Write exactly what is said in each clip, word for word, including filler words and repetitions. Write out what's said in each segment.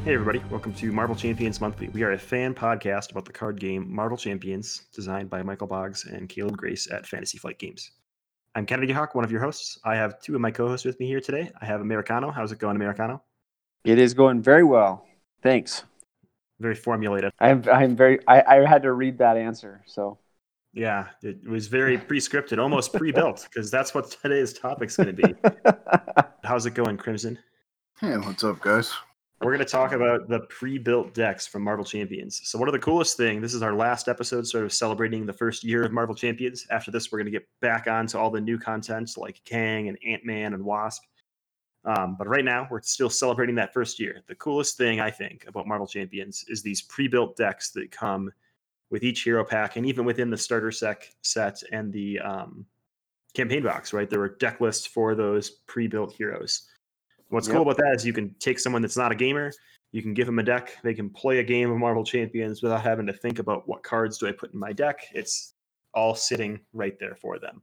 Hey everybody, welcome to Marvel Champions Monthly. We are a fan podcast about the card game Marvel Champions, designed by Michael Boggs and Caleb Grace at Fantasy Flight Games. I'm Kennedy Hawk, one of your hosts. I have two of my co-hosts with me here today. I have Americano. How's it going, Americano? It is going very well. Thanks. Very formulated. I'm I'm very I, I had to read that answer, so Yeah, it was very pre-scripted, almost pre-built, because that's what today's topic's going to be. How's it going, Crimson? Hey, what's up, guys? We're going to talk about the pre-built decks from Marvel Champions. So one of the coolest thing, this is our last episode sort of celebrating the first year of Marvel Champions. After this, we're going to get back on to all the new content like Kang and Ant-Man and Wasp. Um, but right now, we're still celebrating that first year. The coolest thing, I think, about Marvel Champions is these pre-built decks that come with each hero pack, and even within the starter sec set and the um, campaign box, right? There were deck lists for those pre-built heroes. What's Yep. cool about that is you can take someone that's not a gamer, you can give them a deck, they can play a game of Marvel Champions without having to think about what cards do I put in my deck. It's all sitting right there for them.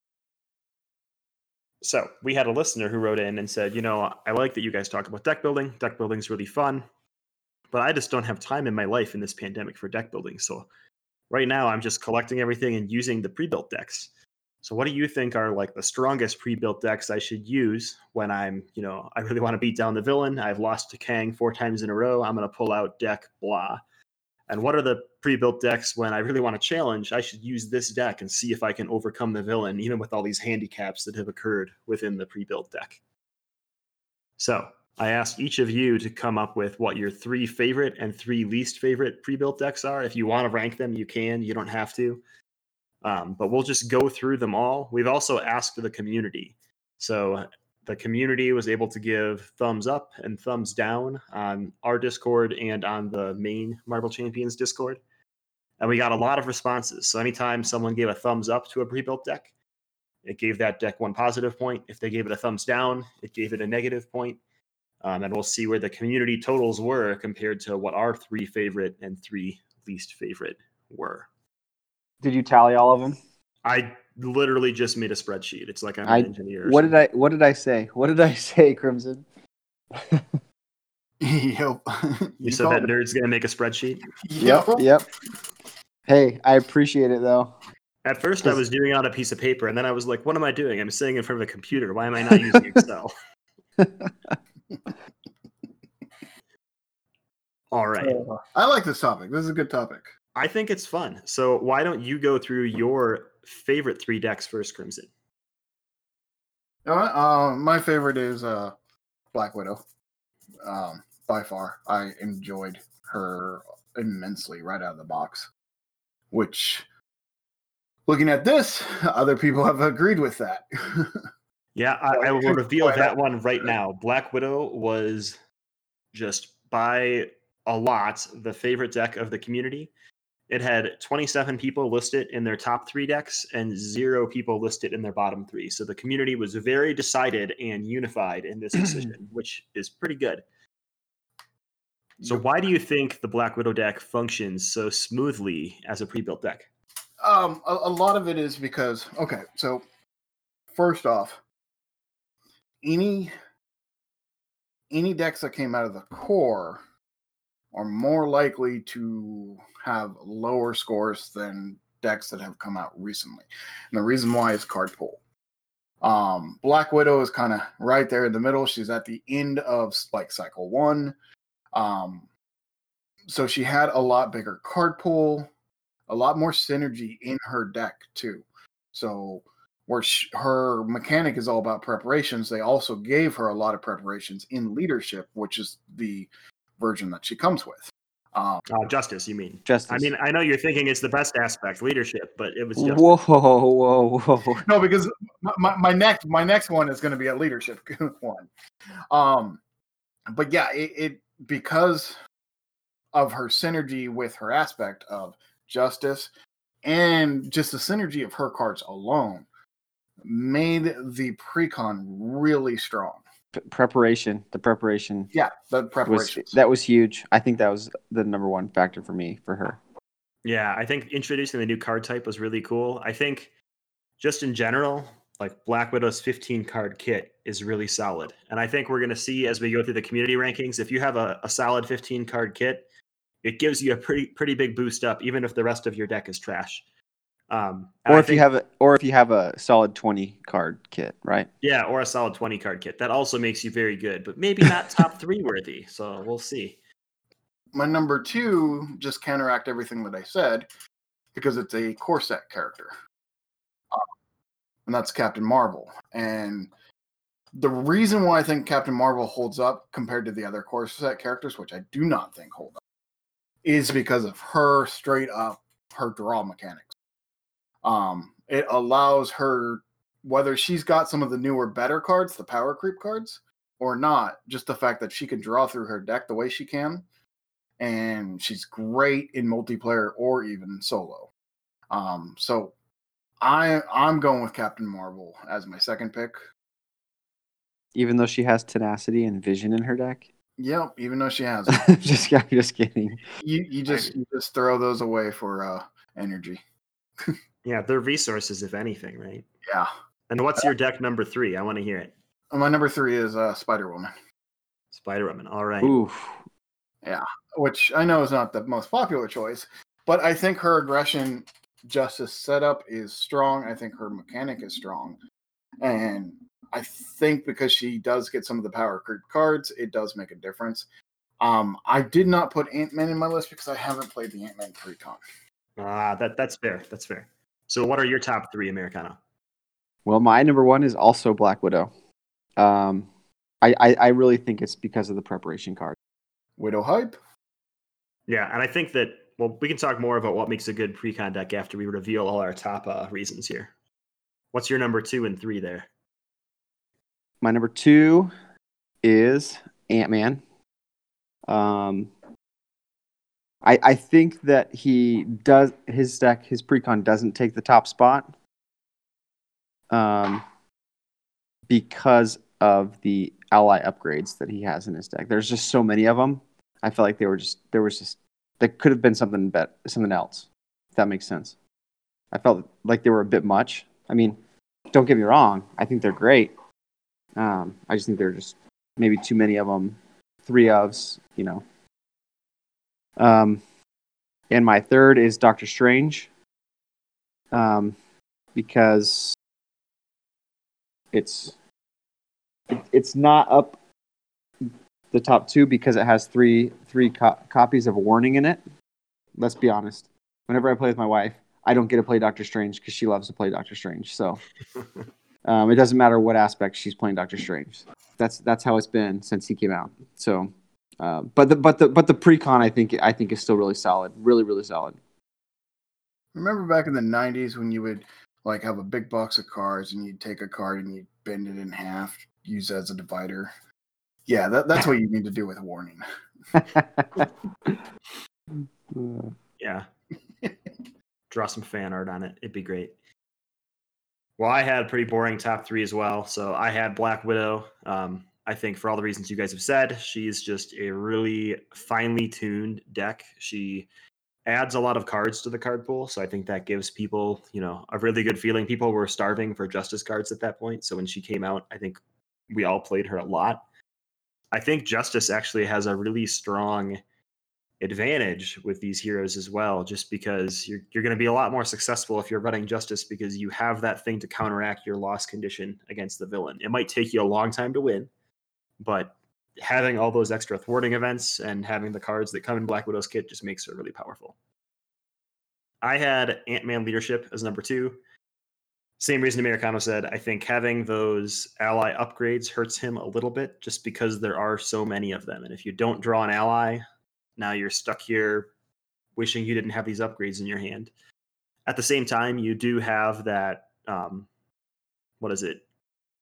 So we had a listener who wrote in and said, you know, I like that you guys talk about deck building. Deck building is really fun, but I just don't have time in my life in this pandemic for deck building. So right now I'm just collecting everything and using the pre-built decks. So what do you think are like the strongest pre-built decks I should use when I'm, you know, I really want to beat down the villain. I've lost to Kang four times in a row. I'm going to pull out deck blah. And what are the pre-built decks when I really want to challenge? I should use this deck and see if I can overcome the villain, even with all these handicaps that have occurred within the pre-built deck. So I asked each of you to come up with what your three favorite and three least favorite pre-built decks are. If you want to rank them, you can. You don't have to. Um, but we'll just go through them all. We've also asked the community. So the community was able to give thumbs up and thumbs down on our Discord and on the main Marvel Champions Discord. And we got a lot of responses. So anytime someone gave a thumbs up to a pre-built deck, it gave that deck one positive point. If they gave it a thumbs down, it gave it a negative point. Um, and we'll see where the community totals were compared to what our three favorite and three least favorite were. did you tally all of them? I literally just made a spreadsheet. It's like I'm an I engineer. or what did something. I what did I say? What did I say, Crimson? Yep. You said that nerd's going to make a spreadsheet? Yep, yep. Hey, I appreciate it though. At first, I was doing it on a piece of paper, and then I was like, what am I doing? I'm sitting in front of a computer. Why am I not using Excel? All right. I like this topic. This is a good topic. I think it's fun. So why don't you go through your favorite three decks first, Crimson? You know what? Uh, my favorite is uh, Black Widow. Um, by far, I enjoyed her immensely right out of the box. Which, looking at this, other people have agreed with that. Yeah, I, I will reveal that one right now. Black Widow was just by a lot the favorite deck of the community. It had twenty-seven people listed in their top three decks and zero people listed in their bottom three. So the community was very decided and unified in this decision, which is pretty good. So why do you think the Black Widow deck functions so smoothly as a pre-built deck? Um, a, a lot of it is because, okay, so first off, any any decks that came out of the core are more likely to have lower scores than decks that have come out recently. And the reason why is card pool. Um, Black Widow is kind of right there in the middle. She's at the end of like cycle one. Um, so she had a lot bigger card pool, a lot more synergy in her deck too. So where she, her mechanic is all about preparations, they also gave her a lot of preparations in leadership, which is the version that she comes with. Um, Uh, justice, you mean? Justice. I mean, I know you're thinking it's the best aspect, leadership, but it was just Whoa, whoa, whoa. no, because my, my, my next my next one is going to be a leadership one. Um, but yeah, it, it because of her synergy with her aspect of justice and just the synergy of her cards alone made the precon really strong. P- preparation, the preparation Yeah, the was preparations. that was huge. I think that was the number one factor for me for her. Yeah, I think introducing the new card type was really cool. I think just in general, like Black Widow's fifteen card kit is really solid. And I think we're going to see as we go through the community rankings, if you have a, a solid fifteen card kit, it gives you a pretty pretty big boost up, even if the rest of your deck is trash. Um, Or I if you think, have a, or if you have a solid twenty card kit, right? yeah, or a solid twenty card kit, that also makes you very good, but maybe not top three worthy. So we'll see. My number two just counteract everything that I said because it's a core set character, uh, and that's Captain Marvel. And the reason why I think Captain Marvel holds up compared to the other core set characters, which I do not think hold up, is because of her straight up her draw mechanics. Um, it allows her, whether she's got some of the newer, better cards, the power creep cards, or not, just the fact that she can draw through her deck the way she can, and she's great in multiplayer or even solo. Um, so I I'm going with Captain Marvel as my second pick. Even though she has tenacity and vision in her deck. Yep, even though she has it. just, I'm just kidding. You you just you just throw those away for uh, energy. Yeah, they're resources, if anything, right? Yeah. And what's your deck number three? I want to hear it. My number three is uh, Spider Woman. Spider Woman. All right. Oof. Yeah, which I know is not the most popular choice, but I think her aggression justice setup is strong. I think her mechanic is strong. And I think because she does get some of the power creep cards, it does make a difference. Um, I did not put Ant-Man in my list because I haven't played the Ant-Man pre-con. Ah, that that's fair. That's fair. So what are your top three, Americano? Well, my number one is also Black Widow. Um, I, I, I really think it's because of the preparation card. Widow hype? Yeah, and I think that, well, we can talk more about what makes a good pre-con deck after we reveal all our top uh, reasons here. What's your number two and three there? My number two is Ant-Man. Um, I I think that he does his deck, his pre-con doesn't take the top spot. Um, because of the ally upgrades that he has in his deck. There's just so many of them. I felt like they were just there was just there could have been something bet something else. If that makes sense. I felt like they were a bit much. I mean, don't get me wrong. I think they're great. Um, I just think they're just maybe too many of them. Three ofs, you know. Um, and my third is Doctor Strange. Um, because it's it, it's not up the top two because it has three three co- copies of Warning in it. Let's be honest. Whenever I play with my wife, I don't get to play Doctor Strange because she loves to play Doctor Strange. So um, it doesn't matter what aspect she's playing Doctor Strange. That's that's how it's been since he came out. So, uh, but the but the but the pre-con I think I think is still really solid. Really really solid. Remember back in the nineties when you would like have a big box of cards and you'd take a card and you'd bend it in half, use it as a divider. Yeah, that, that's what you need to do with Warning. Yeah. Draw some fan art on it. It'd be great. Well, I had a pretty boring top three as well. So I had Black Widow. Um, I think for all the reasons you guys have said, she's just a really finely tuned deck. She adds a lot of cards to the card pool. So I think that gives people, you know, a really good feeling. People were starving for Justice cards at that point. So when she came out, I think we all played her a lot. I think Justice actually has a really strong advantage with these heroes as well, just because you're you're going to be a lot more successful if you're running Justice because you have that thing to counteract your loss condition against the villain. It might take you a long time to win, but having all those extra thwarting events and having the cards that come in Black Widow's kit just makes her really powerful. I had Ant-Man leadership as number two. Same reason Americano said. I think having those ally upgrades hurts him a little bit just because there are so many of them. And if you don't draw an ally, now you're stuck here wishing you didn't have these upgrades in your hand. At the same time, you do have that, um, what is it?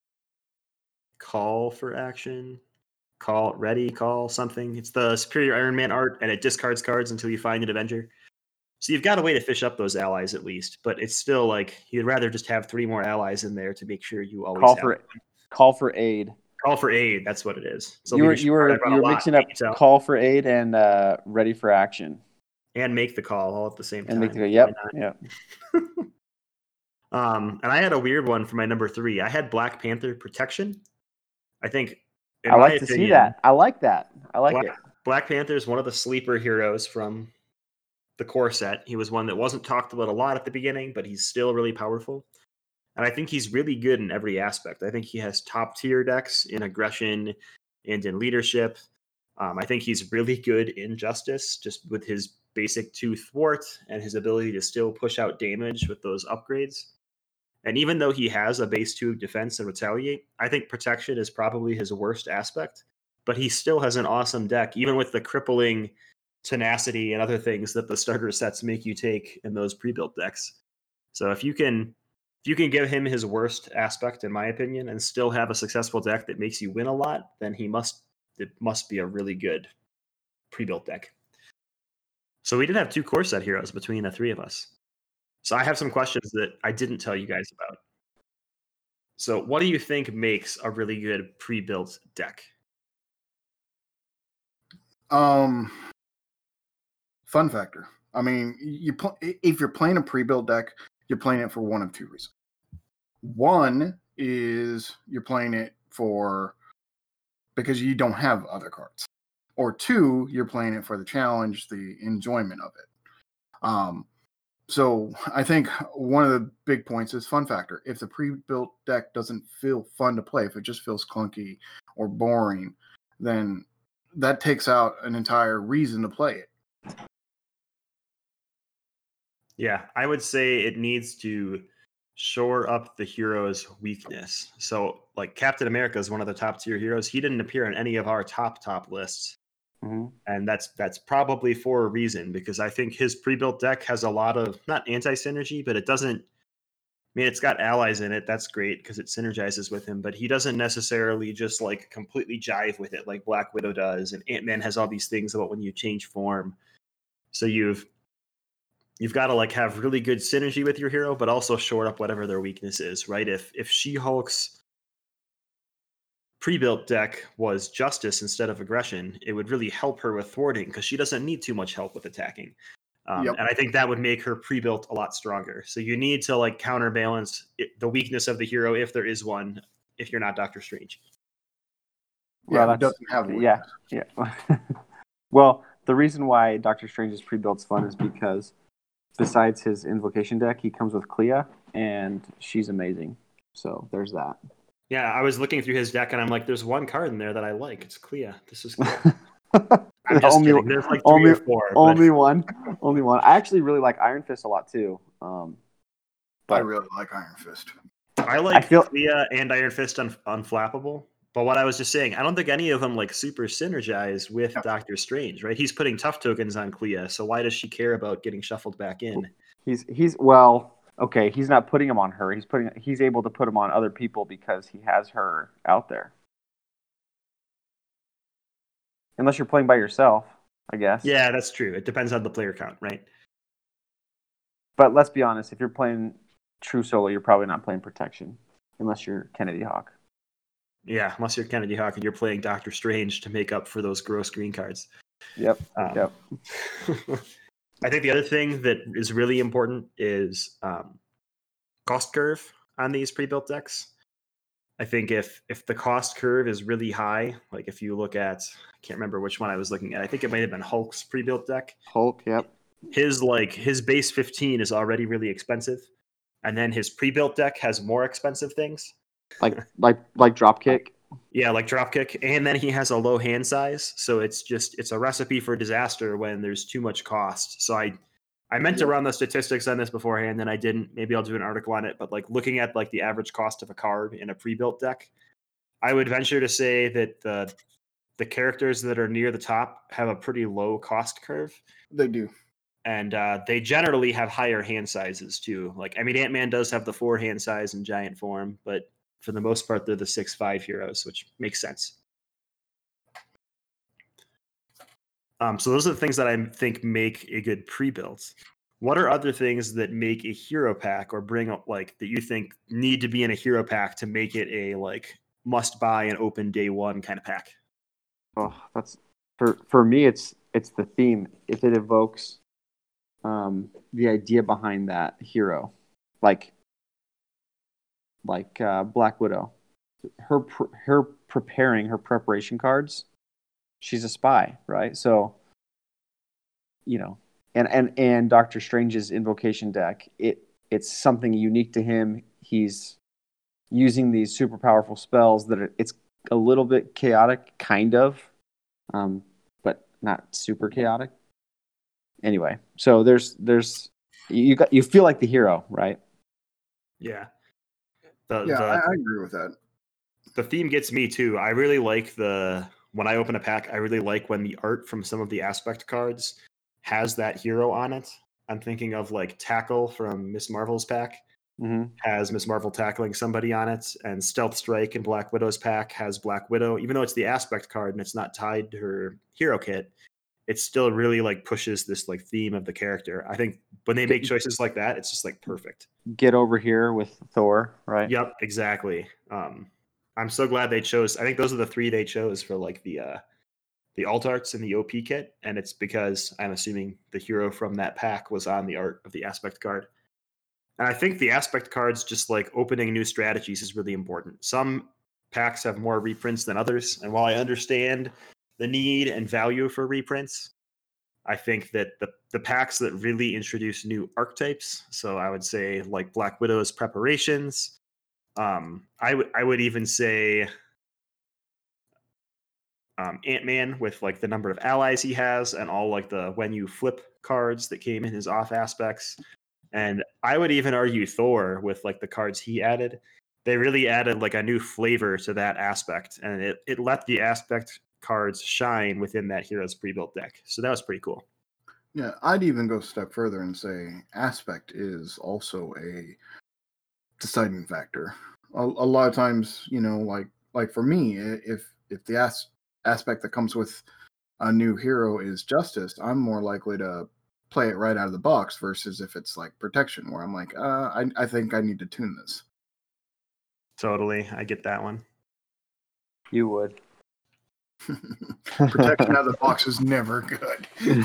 Call for action? Call, ready, call, something. It's the Superior Iron Man art, and it discards cards until you find an Avenger. So you've got a way to fish up those allies at least, but it's still like you'd rather just have three more allies in there to make sure you always Call have for them. call for aid. Call for aid. That's what it is. So you were leadership you card were I brought you a were lot, mixing up can't you tell? call for aid and uh, ready for action. And make the call all at the same And time. make the yep yep. um, and I had a weird one for my number three. I had Black Panther protection. I think, in I my like to opinion, see that. I like that. I like Black, it. Black Panther is one of the sleeper heroes from the core set. He was one that wasn't talked about a lot at the beginning, but he's still really powerful. And I think he's really good in every aspect. I think he has top tier decks in aggression and in leadership. Um, I think he's really good in justice, just with his basic two thwart and his ability to still push out damage with those upgrades. And even though he has a base two defense and retaliate, I think protection is probably his worst aspect. But he still has an awesome deck, even with the crippling tenacity and other things that the starter sets make you take in those pre-built decks. So if you can if you can give him his worst aspect, in my opinion, and still have a successful deck that makes you win a lot, then he must it must be a really good pre-built deck. So we did have two core set heroes between the three of us. So I have some questions that I didn't tell you guys about. So what do you think makes a really good pre-built deck? Um, fun factor. I mean, you pl- if you're playing a pre-built deck, you're playing it for one of two reasons. One is you're playing it for because you don't have other cards, or two, you're playing it for the challenge, the enjoyment of it. Um, so I think one of the big points is fun factor. If the pre-built deck doesn't feel fun to play, if it just feels clunky or boring, then that takes out an entire reason to play it. Yeah, I would say it needs to shore up the hero's weakness. So, like Captain America is one of the top tier heroes. He didn't appear on any of our top top lists, Mm-hmm. and that's that's probably for a reason, because I think his pre-built deck has a lot of not anti-synergy, but it doesn't. I mean, it's got allies in it. That's great because it synergizes with him, but he doesn't necessarily just like completely jive with it like Black Widow does, and Ant-Man has all these things about when you change form. So you've you've got to like have really good synergy with your hero, but also shore up whatever their weakness is, right? If if She-Hulk's pre-built deck was justice instead of aggression, it would really help her with thwarting because she doesn't need too much help with attacking. Um, Yep. And I think that would make her pre-built a lot stronger. So you need to like counterbalance it, the weakness of the hero if there is one, if you're not Doctor Strange. Yeah, Well, it doesn't have a yeah, yeah. Well, the reason why Doctor Strange's pre-built's fun is because besides his invocation deck, he comes with Clea, and she's amazing. So there's that. Yeah, I was looking through his deck and I'm like, there's one card in there that I like. It's Clea. This is Clea. I'm just only, kidding. There's like three only, or four. only but... one. Only one. I actually really like Iron Fist a lot too. Um, but I really like Iron Fist. I like I feel... Clea and Iron Fist un- unflappable. But what I was just saying, I don't think any of them like super synergize with yeah. Doctor Strange, right? He's putting tough tokens on Clea, so why does she care about getting shuffled back in? He's he's well, okay. He's not putting them on her. He's putting he's able to put them on other people because he has her out there. Unless you're playing by yourself, I guess. Yeah, that's true. It depends on the player count, right? But let's be honest, if you're playing true solo, you're probably not playing protection, unless you're Kennedy Hawk. Yeah, unless you're Kennedy Hawk and you're playing Doctor Strange to make up for those gross green cards. Yep. Um, yep. I think the other thing that is really important is um, cost curve on these pre-built decks. I think if if the cost curve is really high, like if you look at, I can't remember which one I was looking at. I think it might have been Hulk's pre-built deck. Hulk, yep. His like his base fifteen is already really expensive, and then his pre-built deck has more expensive things. Like like like Dropkick. Yeah, like Dropkick, and then he has a low hand size, so it's just it's a recipe for disaster when there's too much cost. So I I meant yeah. to run the statistics on this beforehand, and I didn't. Maybe I'll do an article on it. But like looking at like the average cost of a card in a pre-built deck, I would venture to say that the the characters that are near the top have a pretty low cost curve. They do. And uh, they generally have higher hand sizes too. Like, I mean, Ant-Man does have the four hand size in giant form, but for the most part, they're the six five heroes, which makes sense. Um, so those are the things that I think make a good pre-built. What are other things that make a hero pack or bring up like that you think need to be in a hero pack to make it a like must buy and open day one kind of pack? Oh, that's for for me. It's it's the theme. If it evokes um, the idea behind that hero, like like uh, Black Widow, her her preparing her preparation cards, she's a spy, right? So, you know, and and and Doctor Strange's invocation deck, it it's something unique to him. He's using these super powerful spells that are, it's a little bit chaotic, kind of, um, but not super chaotic. Anyway, so there's there's you got you feel like the hero, right? Yeah. The, Yeah, the, I, I agree with that. The theme gets me too. I really like the when I open a pack, I really like when the art from some of the aspect cards has that hero on it. I'm thinking of like Tackle from Miss Marvel's pack. Mm-hmm. Has Miss Marvel tackling somebody on it, and Stealth Strike in Black Widow's pack has Black Widow. Even though it's the aspect card and it's not tied to her hero kit, it still really like pushes this like theme of the character. I think when they make choices like that, it's just like perfect. Get over here with Thor, right? Yep, exactly. Um, I'm so glad they chose. I think those are the three they chose for like the uh, the alt arts and the O P kit, and it's because I'm assuming the hero from that pack was on the art of the aspect card. And I think the aspect cards, just like opening new strategies, is really important. Some packs have more reprints than others, and while I understand the need and value for reprints, I think that the, the packs that really introduce new archetypes, so I would say like Black Widow's preparations, um, I would I would even say um, Ant-Man with like the number of allies he has and all like the when you flip cards that came in his off aspects. And I would even argue Thor with like the cards he added. They really added like a new flavor to that aspect, and it, it let the aspect cards shine within that hero's pre-built deck. So that was pretty cool. Yeah, I'd even go a step further and say aspect is also a deciding factor. A, a lot of times, you know, like like for me, if if the as, aspect that comes with a new hero is justice, I'm more likely to play it right out of the box versus if it's like protection, where I'm like, uh, I I think I need to tune this. Totally, I get that one. You would. Protection out of the box is never good.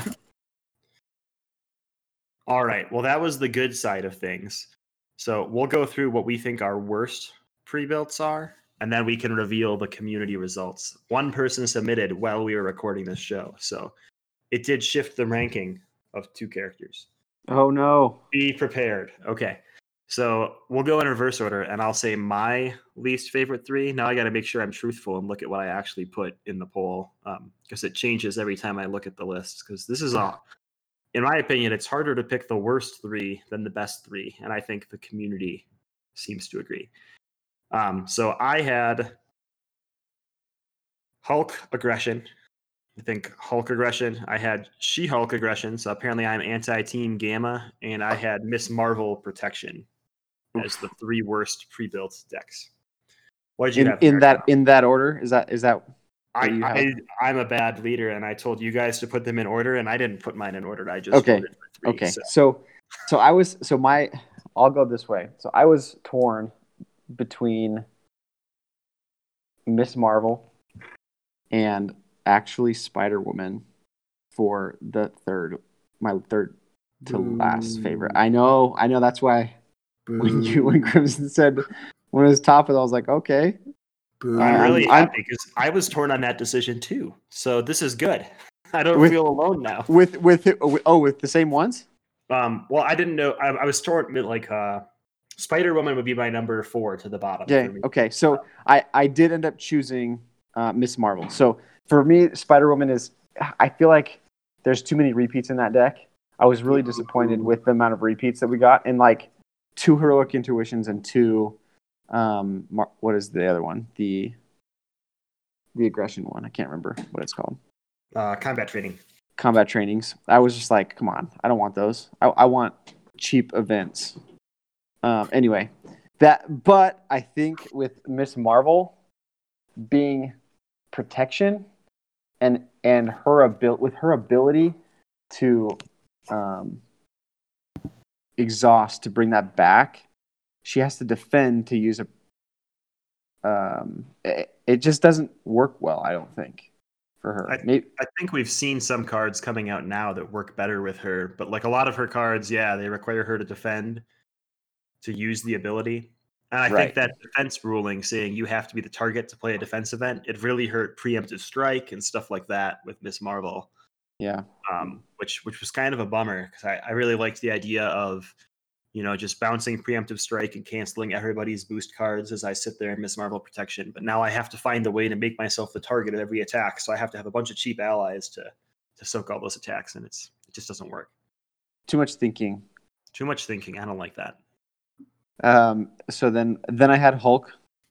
All right. Well, that was the good side of things. So we'll go through what we think our worst pre-builts are, and then we can reveal the community results. One person submitted while we were recording this show, so it did shift the ranking of two characters. Oh no. Be prepared. Okay. So we'll go in reverse order, and I'll say my least favorite three. Now I got to make sure I'm truthful and look at what I actually put in the poll, because um, it changes every time I look at the list. Because this is all, in my opinion, it's harder to pick the worst three than the best three, and I think the community seems to agree. Um, so I had Hulk aggression. I think Hulk aggression. I had She-Hulk aggression. So apparently I'm anti-Team Gamma, and I had Miss Marvel protection as the three worst pre-built decks. What did you in, have in that in that order? Is that is that? I, I I'm a bad leader, and I told you guys to put them in order, and I didn't put mine in order. I just okay. voted for three, okay. So. so so I was so my I'll go this way. So I was torn between Miss Marvel and actually Spider-Woman for the third my third to Boo. last favorite. I know, I know that's why Boo. when you when Crimson said when it was top of it, I was like, okay. Boo. I'm really I'm, happy because I was torn on that decision too. So this is good. I don't with, feel alone now. With with oh with the same ones? Um well I didn't know I, I was torn like uh Spider-Woman would be my number four to the bottom. Okay, okay. So I, I did end up choosing uh, Miss Marvel. So for me, Spider-Woman is, I feel like there's too many repeats in that deck. I was really disappointed with the amount of repeats that we got, and like two Heroic Intuitions and two, um, Mar- what is the other one? The the aggression one. I can't remember what it's called. Uh, combat training. Combat trainings. I was just like, come on, I don't want those. I, I want cheap events. Um, anyway, that but I think with Miss Marvel being protection and and her abil- with her ability to um, exhaust to bring that back, she has to defend to use a. Um, it, it just doesn't work well, I don't think, for her. I, Maybe, I think we've seen some cards coming out now that work better with her, but like a lot of her cards, yeah, they require her to defend. To use the ability. And I Right. think that defense ruling saying you have to be the target to play a defense event, it really hurt preemptive strike and stuff like that with Miss Marvel, Yeah. um, which which was kind of a bummer because I, I really liked the idea of, you know, just bouncing preemptive strike and canceling everybody's boost cards as I sit there in Miss Marvel protection. But now I have to find a way to make myself the target of every attack, so I have to have a bunch of cheap allies to to soak all those attacks, and it's it just doesn't work. Too much thinking. Too much thinking. I don't like that. Um, so then, then I had Hulk.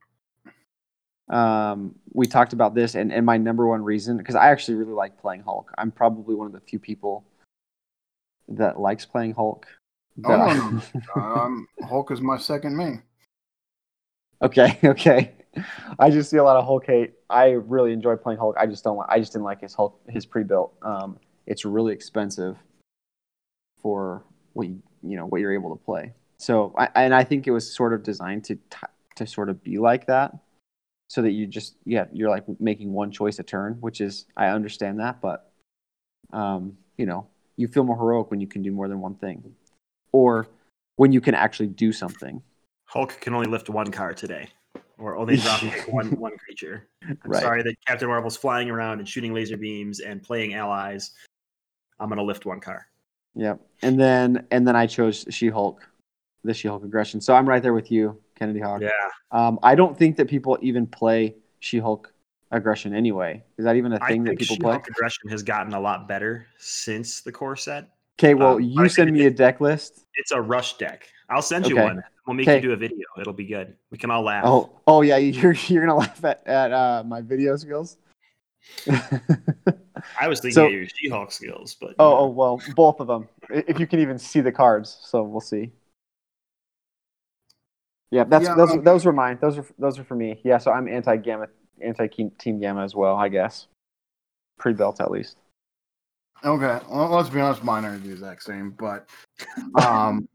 Um, we talked about this, and, and my number one reason, because I actually really like playing Hulk. I'm probably one of the few people that likes playing Hulk. Oh, But no, no. um, Hulk is my second main. okay, okay. I just see a lot of Hulk hate. I really enjoy playing Hulk. I just don't. Like, I just didn't like his Hulk, his pre-built. Um, it's really expensive for what you, you know what you're able to play. So, I, and I think it was sort of designed to t- to sort of be like that, so that you just yeah you're like making one choice a turn, which is I understand that, but um, you know you feel more heroic when you can do more than one thing, or when you can actually do something. Hulk can only lift one card today, or only drop one one creature. I'm Right. sorry that Captain Marvel's flying around and shooting laser beams and playing allies. I'm gonna lift one card. Yep. And then and then I chose She-Hulk, the She-Hulk aggression. So I'm right there with you, Kennedy Hawk. Yeah. Um, I don't think that people even play She-Hulk aggression anyway. Is that even a I thing that think people play? She-Hulk aggression has gotten a lot better since the core set. Okay, well, Um, but you I think send me it- a deck list. It's a rush deck. I'll send you Okay. one. We'll make Okay. you do a video. It'll be good. We can all laugh. Oh, oh yeah, you're you're gonna laugh at at uh, my video skills. I was thinking So- of your She-Hulk skills, but you Oh, know. oh well, both of them. If you can even see the cards, so we'll see. Yeah, that's Yeah, those. um, those were mine. Those are those are for me. Yeah, so I'm anti Gamma, anti Team Gamma as well. I guess pre-built at least. Okay, well, let's be honest, mine are the exact same, but um,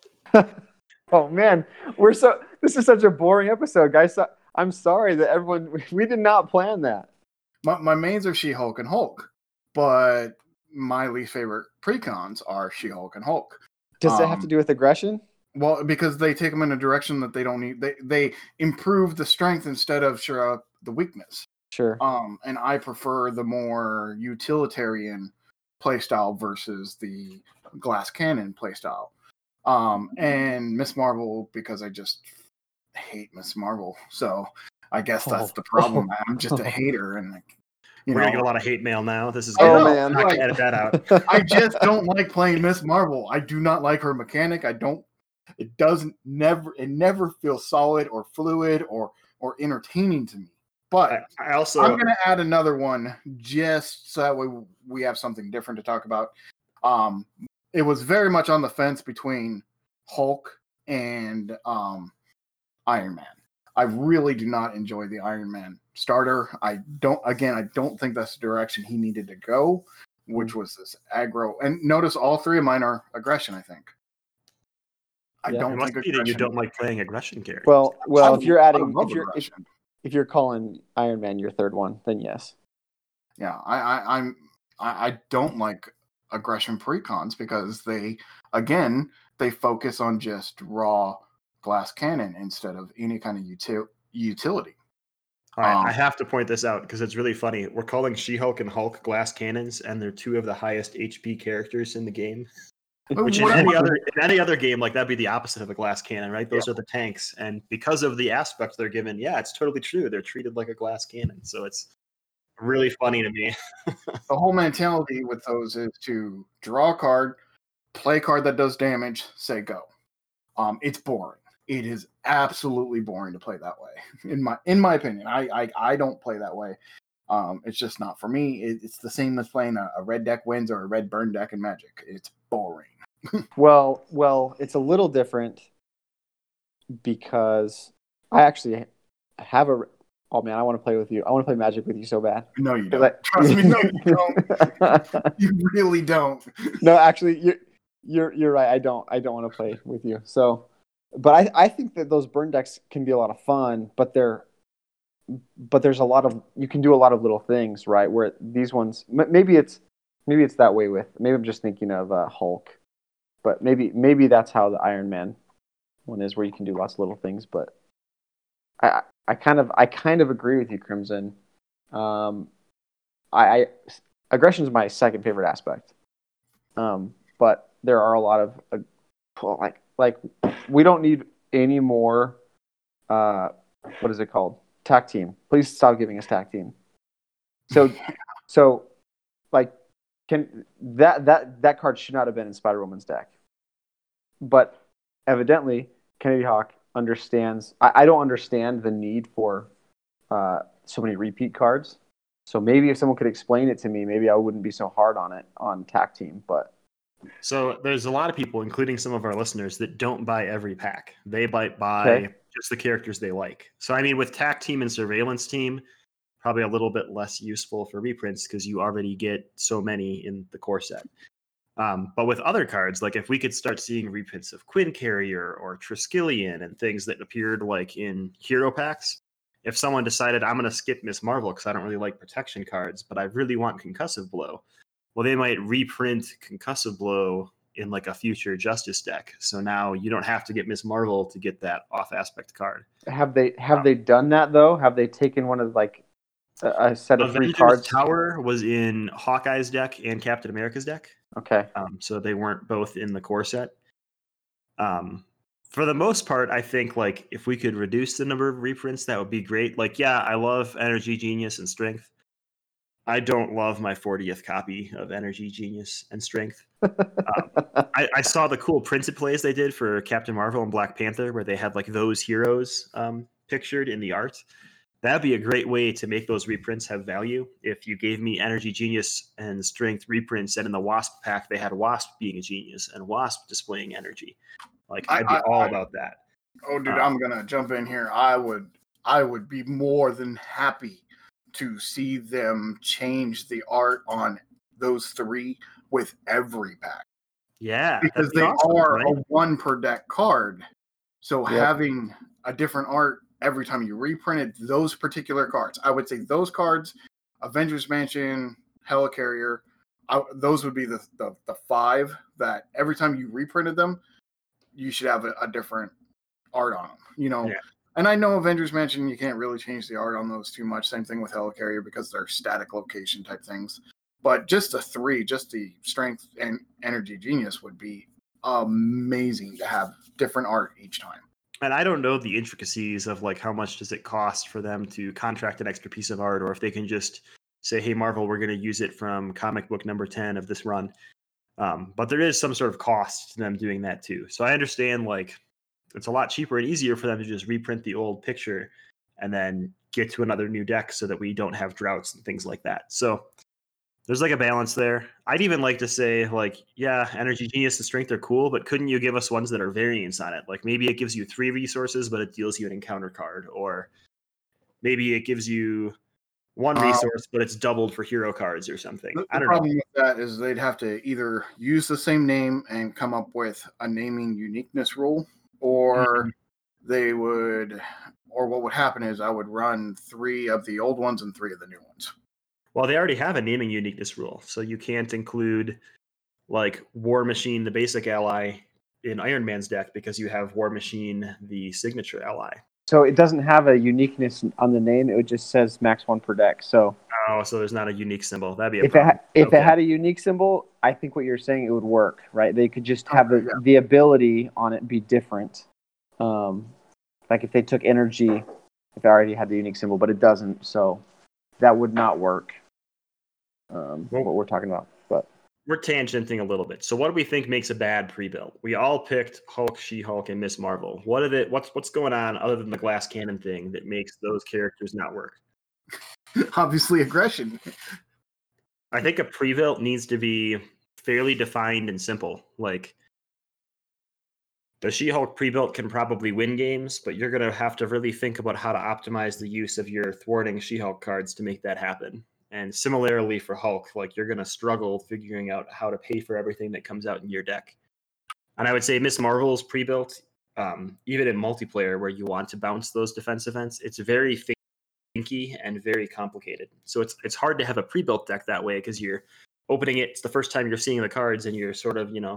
Oh man, we're so. This is such a boring episode, guys. So, I'm sorry that everyone. We did not plan that. my, my mains are She-Hulk and Hulk, but my least favorite precons are She-Hulk and Hulk. Does that have Um, to do with aggression? Well, because they take them in a direction that they don't need. They they improve the strength instead of sure up the weakness. Sure. Um, and I prefer the more utilitarian playstyle versus the glass cannon playstyle. Um, and Miss Marvel, because I just hate Miss Marvel, so I guess that's Oh. the problem. I'm just a hater, and like, you We're know, gonna get a lot of hate mail now. This is I good. Oh know, man. I'm not like- gonna edit that out. I just don't like playing Miss Marvel. I do not like her mechanic. I don't. It doesn't never. It never feels solid or fluid or or entertaining to me. But I, I also I'm going to add another one just so that way we have something different to talk about. Um, it was very much on the fence between Hulk and um, Iron Man. I really do not enjoy the Iron Man starter. I don't. Again, I don't think that's the direction he needed to go, which was this aggro. And notice all three of mine are aggression. I think. I Yeah. It don't must think be that you aggression- don't like playing aggression characters. Well, well, I if you're I adding, love if you're if, aggression. if you're calling Iron Man your third one, then yes. Yeah, I, I I'm I, I don't like aggression precons because they again they focus on just raw glass cannon instead of any kind of util- utility. All right, um, I have to point this out because it's really funny. We're calling She-Hulk and Hulk glass cannons, and they're two of the highest H P characters in the game. Which in What- any other in any other game, like that'd be the opposite of a glass cannon, right? Those are the tanks, and because of the aspect they're given, yeah, it's totally true. They're treated like a glass cannon, so it's really funny to me. the whole mentality with those is to draw a card, play a card that does damage, say go. Um, it's boring. It is absolutely boring to play that way. In my in my opinion, I I, I don't play that way. Um, it's just not for me. It, it's the same as playing a, a red deck wins or a red burn deck in Magic. It's boring. Well, well, it's a little different because I actually have a. Oh man, I want to play with you. I want to play Magic with you so bad. No, you don't. Like- Trust me, no, you don't. You really don't. No, actually, you're you're you're right. I don't I don't want to play with you. So, but I I think that those burn decks can be a lot of fun, but they're but there's a lot of you can do a lot of little things, right? Where these ones m- maybe it's maybe it's that way with maybe I'm just thinking of uh, Hulk, but maybe maybe that's how the Iron Man one is where you can do lots of little things. But I I kind of I kind of agree with you, Crimson. Um, I, I aggression is my second favorite aspect. Um, but there are a lot of uh, like like we don't need any more. Uh, what is it called? Tac team. Please stop giving us tac team. So so like can that that that card should not have been in Spider Woman's deck. But evidently Kennedy Hawk understands. I, I don't understand the need for uh, so many repeat cards. So maybe if someone could explain it to me, maybe I wouldn't be so hard on it on tac team. But so there's a lot of people, including some of our listeners, that don't buy every pack. They might buy Okay. just the characters they like. So I mean, with tac team and surveillance team, probably a little bit less useful for reprints because you already get so many in the core set. Um, but with other cards, like if we could start seeing reprints of Quinn Carrier or Triskelion and things that appeared like in hero packs, if someone decided I'm going to skip Miss Marvel because I don't really like protection cards, but I really want Concussive Blow, well, they might reprint Concussive Blow in like a future Justice deck. So now you don't have to get Miss Marvel to get that off aspect card. have they have they done that though? Have they taken one of like a, a set of three Avengers cards? Tower was in Hawkeye's deck and Captain America's deck. Okay. Um, so they weren't both in the core set. Um, for the most part, I think like if we could reduce the number of reprints, that would be great. Like, yeah, I love Energy Genius and Strength. I don't love my fortieth copy of Energy Genius and Strength. Um, I, I saw the cool printed plays they did for Captain Marvel and Black Panther, where they had like those heroes um, pictured in the art. That'd be a great way to make those reprints have value. If you gave me Energy Genius and Strength reprints, and in the Wasp pack they had Wasp being a genius and Wasp displaying energy, like I- I'd be I- all I- about that. Oh, dude, Uh, I'm gonna jump in here. I would, I would be more than happy to see them change the art on those three with every pack Yeah, because that'd be they awesome, are right? a one per deck card. So Yep. having a different art every time you reprinted those particular cards, I would say those cards, Avengers Mansion, Helicarrier, I, those would be the, the the five that every time you reprinted them, you should have a, a different art on them, you know. Yeah. And I know Avengers Mansion, you can't really change the art on those too much. Same thing with Helicarrier because they're static location type things. But just the three, just the Strength and Energy Genius would be amazing to have different art each time. And I don't know the intricacies of like how much does it cost for them to contract an extra piece of art, or if they can just say, "Hey, Marvel, we're going to use it from comic book number ten of this run." Um, but there is some sort of cost to them doing that too. So I understand like it's a lot cheaper and easier for them to just reprint the old picture and then get to another new deck so that we don't have droughts and things like that. So there's like a balance there. I'd even like to say like, yeah, Energy Genius and Strength are cool, but couldn't you give us ones that are variants on it? Like maybe it gives you three resources, but it deals you an encounter card, or maybe it gives you one Um, resource, but it's doubled for hero cards or something. The, I the don't know. problem with that is they'd have to either use the same name and come up with a naming uniqueness rule, or Mhm. they would, or what would happen is I would run three of the old ones and three of the new ones. Well, they already have a naming uniqueness rule, so you can't include like War Machine, the basic ally, in Iron Man's deck because you have War Machine, the signature ally. So it doesn't have a uniqueness on the name. It just says max one per deck. So Oh, so there's not a unique symbol. That'd be a if it problem. ha- if Okay. it had a unique symbol, I think what you're saying it would work, right? They could just have Okay, the, yeah. the ability on it be different. Um, like if they took energy, if it already had the unique symbol, but it doesn't, so that would not work. Um, Well- what we're talking about, but We're tangenting a little bit. So what do we think makes a bad pre-build? We all picked Hulk, She-Hulk, and Miss Marvel. What are the what's what's going on other than the glass cannon thing that makes those characters not work? Obviously, aggression. I think a pre-build needs to be fairly defined and simple. Like the She-Hulk pre-built can probably win games, but you're going to have to really think about how to optimize the use of your thwarting She-Hulk cards to make that happen. And similarly for Hulk, like you're going to struggle figuring out how to pay for everything that comes out in your deck. And I would say Miss Marvel's pre-built, um, even in multiplayer where you want to bounce those defense events, it's very thinky and very complicated. So it's it's hard to have a pre-built deck that way because you're opening it. It's the first time you're seeing the cards and you're sort of, you know,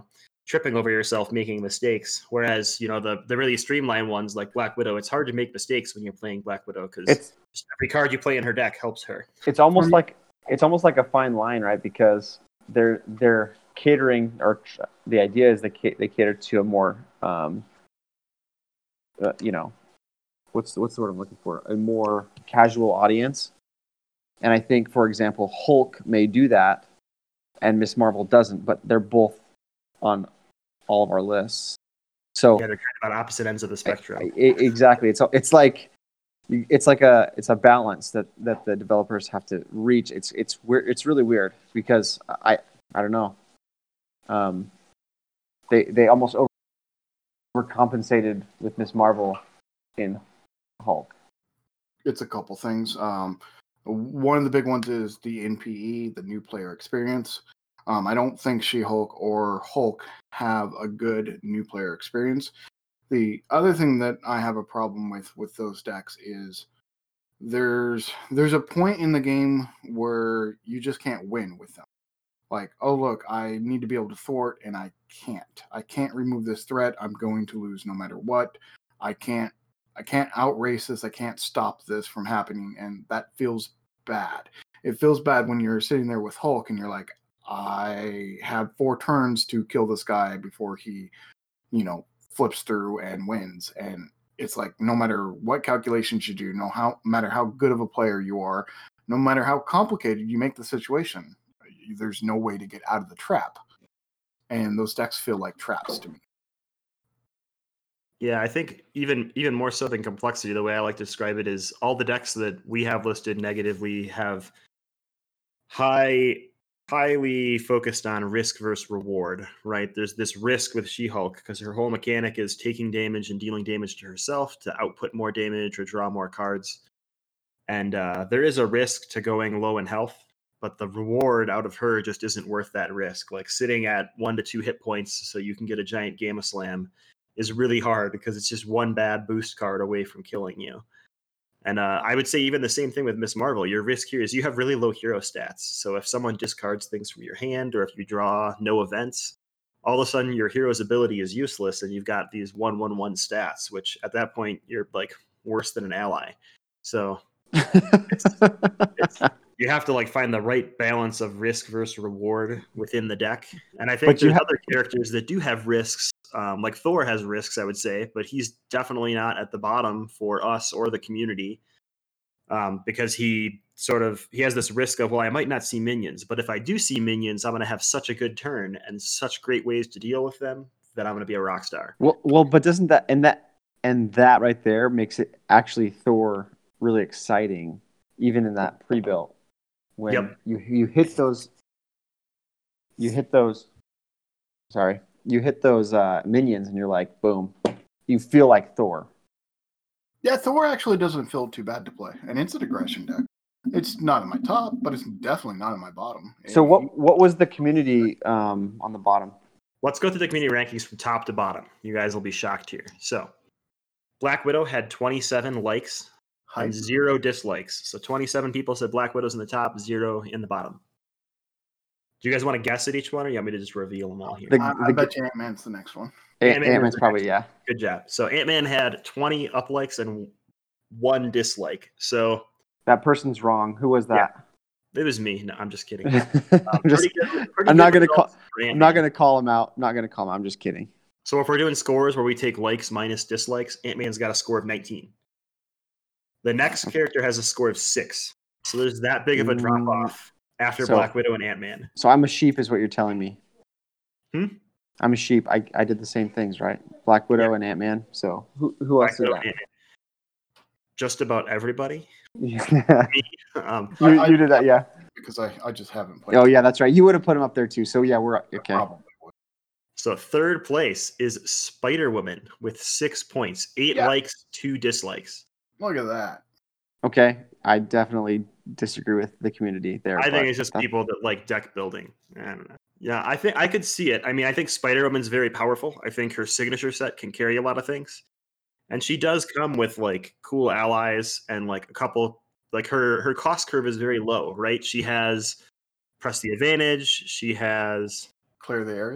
tripping over yourself, making mistakes. Whereas, you know, the the really streamlined ones like Black Widow, it's hard to make mistakes when you're playing Black Widow because It's every card you play in her deck helps her. it's almost Um, like it's almost like a fine line, right? Because they're they're catering, or tr- the idea is they ca- they cater to a more um, uh, you know, what's what's the word I'm looking for? A more casual audience. And I think, for example, Hulk may do that, and Miss Marvel doesn't, but they're both on all of our lists. So Yeah, they're kind of on opposite ends of the spectrum. I- I- exactly, it's it's like it's like a it's a balance that, that the developers have to reach. It's it's weird. It's really weird because I I don't know. Um, they they almost over overcompensated with Miss Marvel in Hulk. It's a couple things. Um, one of the big ones is the N P E, the new player experience. Um, I don't think She-Hulk or Hulk have a good new player experience. The other thing that I have a problem with with those decks is there's there's a point in the game where you just can't win with them. Like, oh look, I need to be able to thwart and I can't. I can't remove this threat. I'm going to lose no matter what. I can't I can't outrace this. I can't stop this from happening, and that feels bad. It feels bad when you're sitting there with Hulk and you're like, I have four turns to kill this guy before he, you know, flips through and wins. And it's like, no matter what calculations you do, no how no matter how good of a player you are, no matter how complicated you make the situation, there's no way to get out of the trap. And those decks feel like traps to me. Yeah, I think even even more so than complexity, the way I like to describe it is all the decks that we have listed negatively have high highly focused on risk versus reward, right? There's this risk with She-Hulk because her whole mechanic is taking damage and dealing damage to herself to output more damage or draw more cards. And uh, there is a risk to going low in health, but the reward out of her just isn't worth that risk. Like sitting at one to two hit points so you can get a giant Gamma Slam is really hard because it's just one bad boost card away from killing you. And uh, I would say even the same thing with Miss Marvel. Your risk here is you have really low hero stats. So if someone discards things from your hand or if you draw no events, all of a sudden your hero's ability is useless and you've got these one one one stats, which at that point you're like worse than an ally. So it's, it's, you have to like find the right balance of risk versus reward within the deck. And I think But you there's ha- other characters that do have risks. Um, like Thor has risks, I would say, but he's definitely not at the bottom for us or the community um, because he sort of he has this risk of, well, I might not see minions, but if I do see minions, I'm going to have such a good turn and such great ways to deal with them that I'm going to be a rock star. Well, well, but doesn't that and that and that right there makes it actually Thor really exciting, even in that pre-built when Yep. you you hit those you hit those sorry you hit those uh, minions and you're like, boom, you feel like Thor. Yeah, Thor actually doesn't feel too bad to play. And it's an aggression deck. It's not in my top, but it's definitely not in my bottom. So And what what was the community um, on the bottom? Let's go through the community rankings from top to bottom. You guys will be shocked here. So Black Widow had twenty-seven likes Hype. and zero dislikes. So twenty-seven people said Black Widow's in the top, zero in the bottom. Do you guys want to guess at each one, or you want me to just reveal them all here? The, I, I the, bet you Ant-Man's the next one. Ant-Man Ant Man's is the probably next yeah. Good job. So Ant-Man had twenty uplikes and one dislike. So That person's wrong. Who was that? it was me. No, I'm just kidding. I'm, Um, just, pretty good- pretty I'm not good gonna call. results for I'm not Ant-Man. gonna call him out. I'm not gonna call him. I'm just kidding. So if we're doing scores where we take likes minus dislikes, Ant-Man's got a score of nineteen. The next character has a score of six. So there's that big of a drop off after So- Black Widow and Ant-Man. So I'm a sheep, is what you're telling me. Hmm? I'm a sheep. I, I did the same things, right? Black Widow Yeah. and Ant Man. So who who else Black Widow did and Ant-Man. Just about everybody. that? Um, you, I- you did that, yeah. Because I, I just haven't played. Oh yeah, that's right. You would have put him up there too. So yeah, we're okay. Probably would. so third place is Spider-Woman with six points, eight Yeah. likes, two dislikes. Look at that. Okay, I definitely disagree with the community there. I but think it's just that- people that like deck building. I don't know. Yeah, I think I could see it. I mean, I think Spider-Woman's very powerful. I think her signature set can carry a lot of things. And she does come with like cool allies and like a couple like her her cost curve is very low, right? She has press the advantage, she has Clear the area.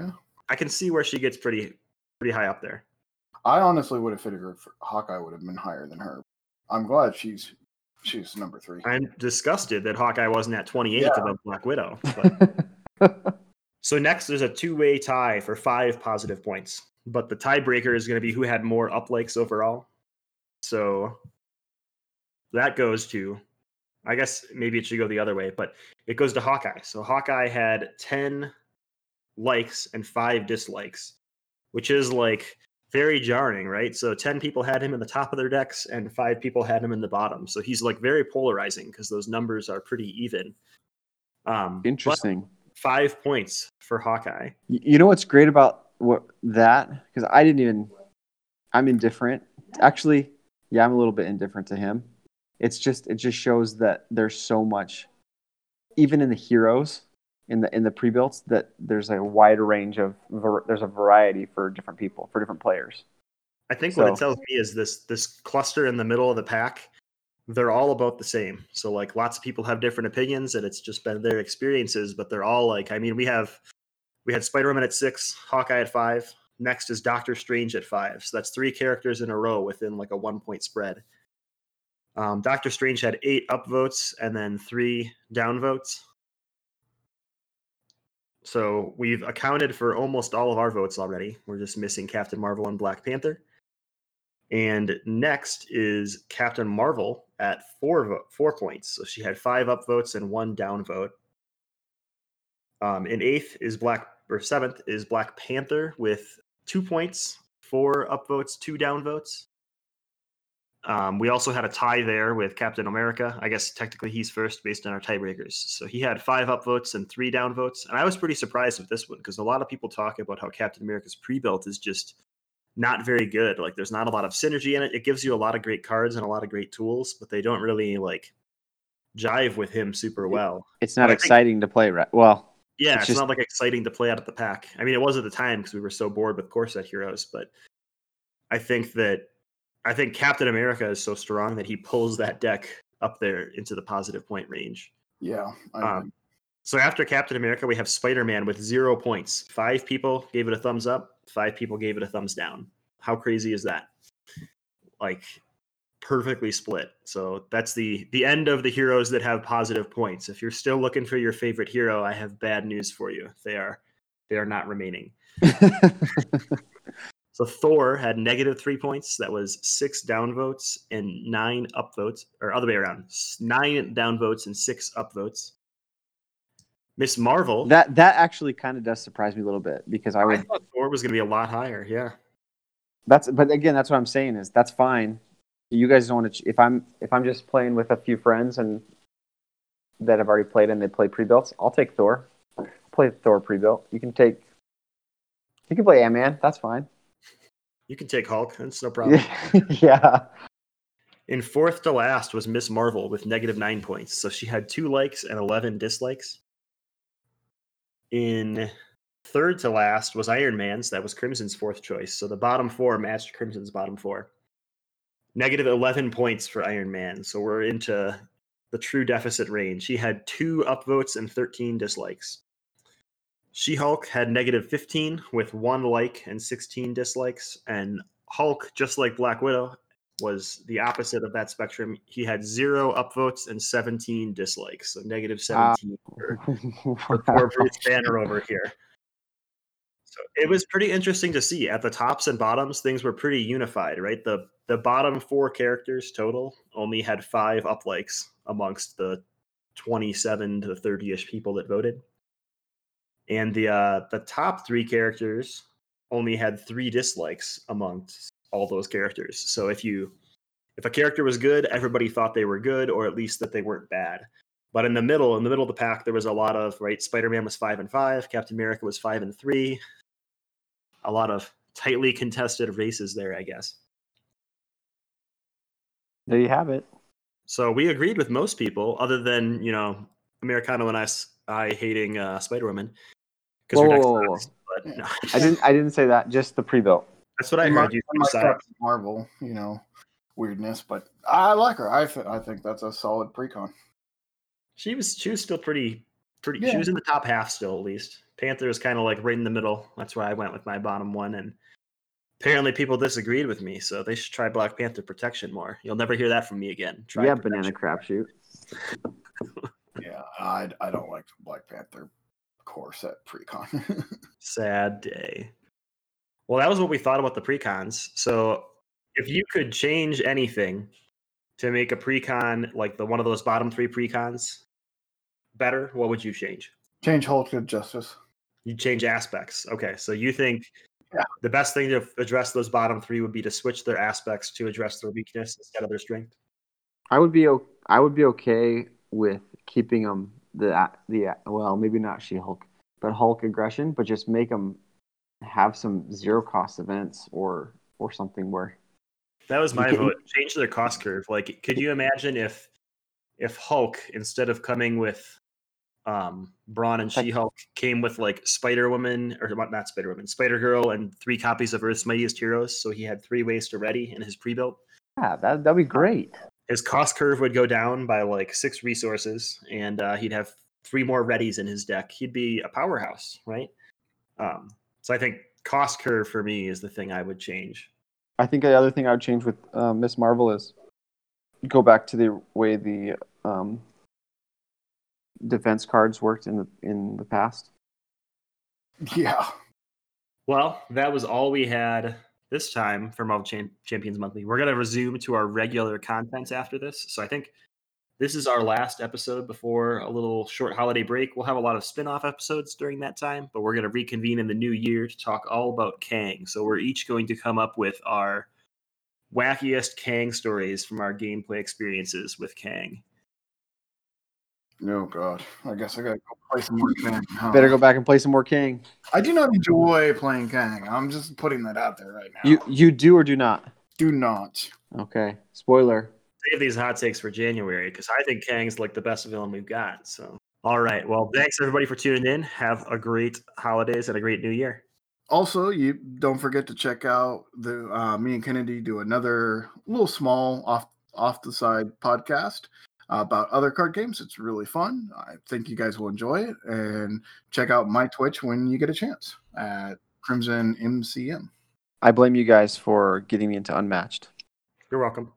I can see where she gets pretty pretty high up there. I honestly would have figured for Hawkeye would have been higher than her. I'm glad she's she's number three. I'm disgusted that Hawkeye wasn't at twenty-eight Yeah. above Black Widow. But... So next, there's a two-way tie for five positive points. But the tiebreaker is going to be who had more up likes overall. So that goes to, I guess maybe it should go the other way, but it goes to Hawkeye. So Hawkeye had ten likes and five dislikes, which is like very jarring, right? So ten people had him in the top of their decks and five people had him in the bottom. So he's like very polarizing because those numbers are pretty even. Um, Interesting. Five points for Hawkeye. Y- You know what's great about what that? Because I didn't even. I'm indifferent. Actually, yeah, I'm a little bit indifferent to him. It's just it just shows that there's so much, even in the heroes, in the in the pre-builts, that there's a wide range of var- there's a variety for different people, for different players. I think what it So- tells me is this this cluster in the middle of the pack, they're all about the same. So like lots of people have different opinions and it's just been their experiences, but they're all like, I mean, we have we had Spider-Man at six, Hawkeye at five. Next is Doctor Strange at five. So that's three characters in a row within like a one point spread. Um, Doctor Strange had eight upvotes and then three downvotes. So we've accounted for almost all of our votes already. We're just missing Captain Marvel and Black Panther. And next is Captain Marvel at four vo- four points. So she had five upvotes and one downvote. Um, in eighth is Black, or seventh is Black Panther with two points, four upvotes, two downvotes. Um, we also had a tie there with Captain America. I guess technically he's first based on our tiebreakers. So he had five upvotes and three downvotes. And I was pretty surprised with this one because a lot of people talk about how Captain America's pre-built is just not very good. Like there's not a lot of synergy in it. It gives you a lot of great cards and a lot of great tools, but they don't really like jive with him super well. It's not But I think- exciting to play, right? Well, Yeah, It's it's, just- not like exciting to play out of the pack. I mean, it was at the time because we were so bored with core set heroes, but I think that I think Captain America is so strong that he pulls that deck up there into the positive point range. Yeah. I Um, agree. so after Captain America, we have Spider-Man with zero points. Five people gave it a thumbs up. Five people gave it a thumbs down. How crazy is that? Like perfectly split. So that's the the end of the heroes that have positive points. If you're still looking for your favorite hero, I have bad news for you. They are they are not remaining. So Thor had negative three points. That was six downvotes and nine upvotes, or other way around, s- nine downvotes and six upvotes. Miss Marvel. that that actually kind of does surprise me a little bit because I I would. thought Thor was going to be a lot higher. Yeah. That's but again, that's what I'm saying is that's fine. You guys don't want to. If I'm if I'm just playing with a few friends and that have already played and they play pre-builts, I'll take Thor. I'll play Thor pre-built. You can take. You can play Ant-Man. That's fine. You can take Hulk. That's no problem. Yeah. In fourth to last was Miss Marvel with negative nine points. So she had two likes and eleven dislikes. In third to last was Iron Man's. That was Crimson's fourth choice. So the bottom four matched Crimson's bottom four. Negative eleven points for Iron Man. So we're into the true deficit range. He had two upvotes and thirteen dislikes. She-Hulk had negative fifteen with one like and sixteen dislikes. And Hulk, just like Black Widow, was the opposite of that spectrum. He had zero upvotes and seventeen dislikes. So negative seventeen for, for poor Bruce Banner over here. So it was pretty interesting to see. At the tops and bottoms, things were pretty unified, right? The the bottom four characters total only had five uplikes amongst the twenty-seven to thirty-ish people that voted. And the uh, the top three characters only had three dislikes amongst all those characters. So if you if a character was good, everybody thought they were good, or at least that they weren't bad. But in the middle, in the middle of the pack, there was a lot of right. Spider-Man was five and five. Captain America was five and three. A lot of tightly contested races there, I guess. There you have it. So we agreed with most people, other than you know Americano and us, I hating uh, Spider-Woman because Whoa, her whoa, next whoa, sucks, but no. I didn't. I didn't say that. Just the pre-built. That's what I And my- heard you and my decide. Captain Marvel, you know, weirdness, but I like her. I, th- I think that's a solid precon. She was she was still pretty Pretty, Yeah. she was in the top half still, at least. Panther is kind of like right in the middle. That's where I went with my bottom one, and apparently people disagreed with me, so they should try Black Panther Protection more. You'll never hear that from me again. Try yeah, Protection. banana crapshoot. Yeah, I, I don't like the Black Panther core set pre-con. Sad day. Well, that was what we thought about the precons. So if you could change anything to make a precon like the one of those bottom three precons better, what would you change? Change Hulk to Justice. You change aspects. Okay, so you think Yeah. the best thing to address those bottom three would be to switch their aspects to address their weakness instead of their strength? I would be o- I would be okay with keeping them the the well maybe not She-Hulk, but Hulk aggression, but just make them have some zero cost events or or something where That was my You can- vote. Change their cost curve. Like, could you imagine if if Hulk, instead of coming with um, Braun and Like- She-Hulk, came with like Spider Woman or what? Not Spider Woman, Spider Girl, and three copies of Earth's Mightiest Heroes. So he had three ways to ready in his pre-built. yeah that that'd be great. His cost curve would go down by like six resources, and uh, he'd have three more readies in his deck. He'd be a powerhouse, right? Um, so I think cost curve for me is the thing I would change. I think the other thing I would change with uh, Miss Marvel is go back to the way the um, defense cards worked in the in the past. Yeah. Well, that was all we had this time for Marvel Cham- Champions Monthly. We're going to resume to our regular content after this. So I think this is our last episode before a little short holiday break. We'll have a lot of spin-off episodes during that time, but we're going to reconvene in the new year to talk all about Kang. So we're each going to come up with our wackiest Kang stories from our gameplay experiences with Kang. Oh god. I guess I gotta go play some more Kang. huh? Better go back and play some more King. I do not enjoy playing Kang. I'm just putting that out there right now. You you do or do not? do not. Okay. Spoiler. Save these hot takes for January because I think Kang's like the best villain we've got. So, all right. Well, thanks everybody for tuning in. Have a great holidays and a great new year. Also, you don't forget to check out the uh, me and Kennedy do another little small off off the side podcast uh, about other card games. It's really fun. I think you guys will enjoy it. And check out my Twitch when you get a chance at Crimson M C M. I blame you guys for getting me into Unmatched. You're welcome.